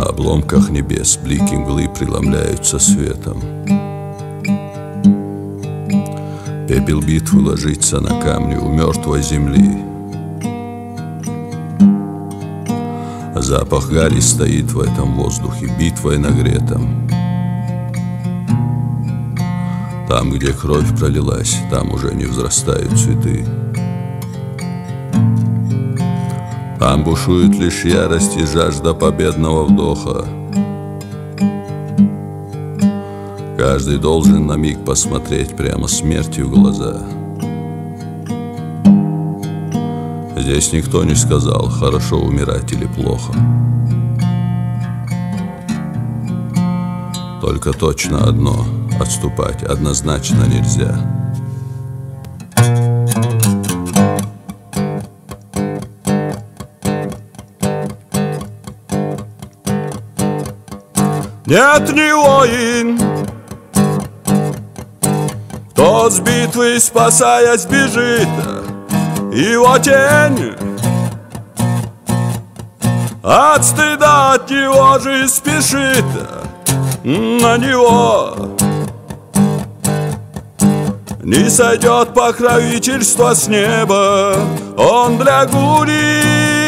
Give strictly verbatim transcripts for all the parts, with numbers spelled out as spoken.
На обломках небес блики мглы преломляются светом. Пепел битвы ложится на камни у мертвой земли. Запах гари стоит в этом воздухе, битвой нагретом. Там, где кровь пролилась, там уже не взрастают цветы. Там бушует лишь ярость и жажда победного вдоха. Каждый должен на миг посмотреть прямо смерти в глаза. Здесь никто не сказал, хорошо умирать или плохо. Только точно одно — отступать однозначно нельзя. Нет, не воин, тот с битвы спасаясь бежит, его тень от стыда от него же спешит на него. Не сойдет покровительство с неба, он для гури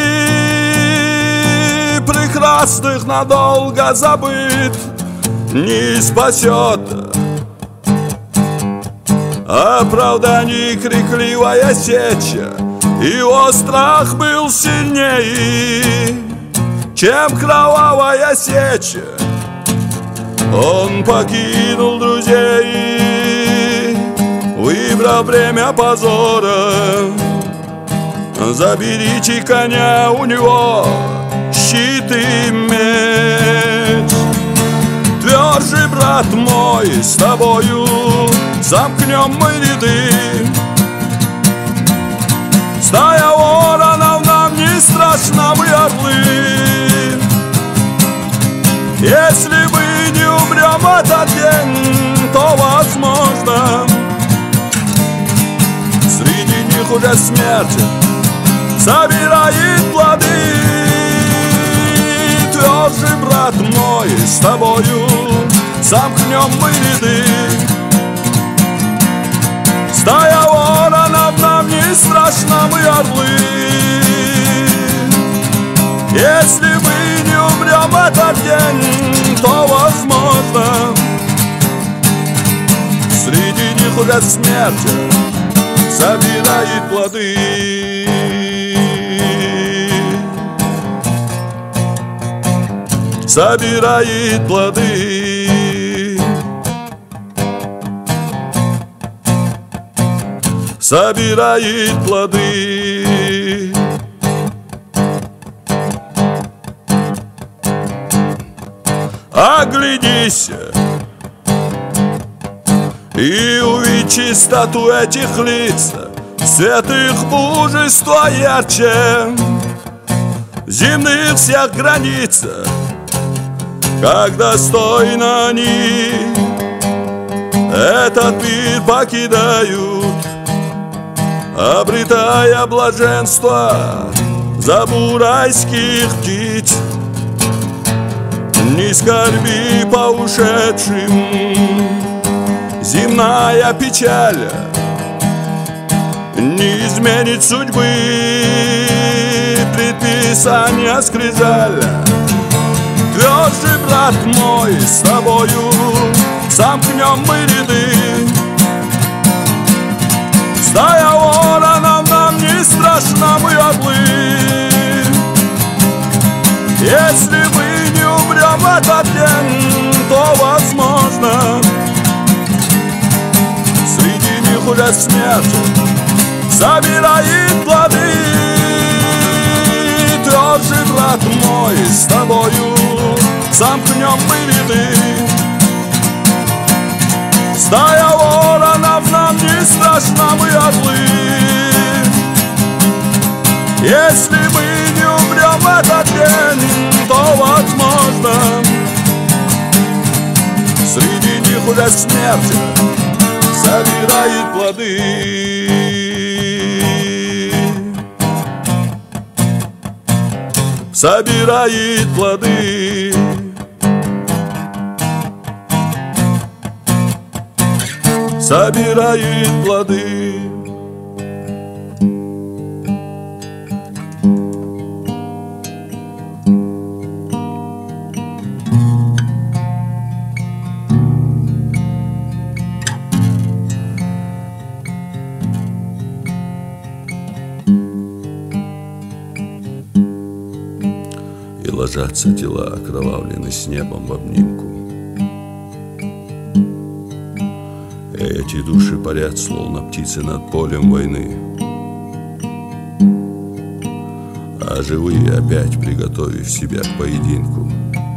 прекрасных надолго забыт, не спасет. Оправданий крикливая сеча, его страх был сильнее, чем кровавая сеча. Он покинул друзей, выбрал время позора. Заберите коня у него, щит и меч. Тверже, брат мой, с тобою замкнем мы ряды. Стая воронов нам не страшна, мы орлы. Если мы не умрем в этот день, то возможно среди них уже смерть собирает плоды. Тверже, брат мой, с тобою замкнем мы ряды. Стая воронов нам не страшна, мы орлы. Если мы не умрем в этот день, то возможно среди них уже смерть собирает плоды. Собирает плоды. Собирает плоды. Оглянись и увидь чистоту этих лиц, святых мужества ярче земных всех границ. Как достойно они этот мир покидают, обретая блаженство забу райских птиц. Не скорби по ушедшим, земная печаль не изменит судьбы, предписания скрижаль. Тверже, брат мой, с тобою замкнем мы ряды. Стая воронов нам не страшна, мы орлы. Если мы не умрем в этот день, то возможно среди них уже смерть собирает плоды. Тверже, брат мой, с тобою замкнем мы ряды. Стая воронов нам не страшна, мы орлы. Если мы не умрем в этот день, то возможно среди них уже смерть собирает плоды. собирает плоды. Собирает плоды. И ложатся тела, окровавлены с небом в обнимку. Эти души парят, словно птицы над полем войны, а живые опять, приготовив себя к поединку,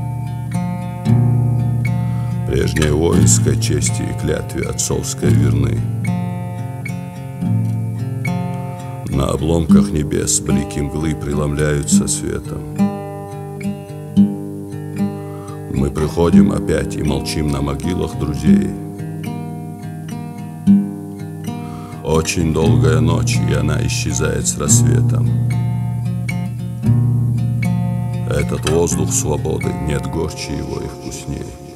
прежней воинской чести и клятве отцовской верны. На обломках небес блики мглы преломляются светом. Мы приходим опять и молчим на могилах друзей. Очень долгая ночь, и она исчезает с рассветом. Этот воздух свободы, нет горче его и вкусней.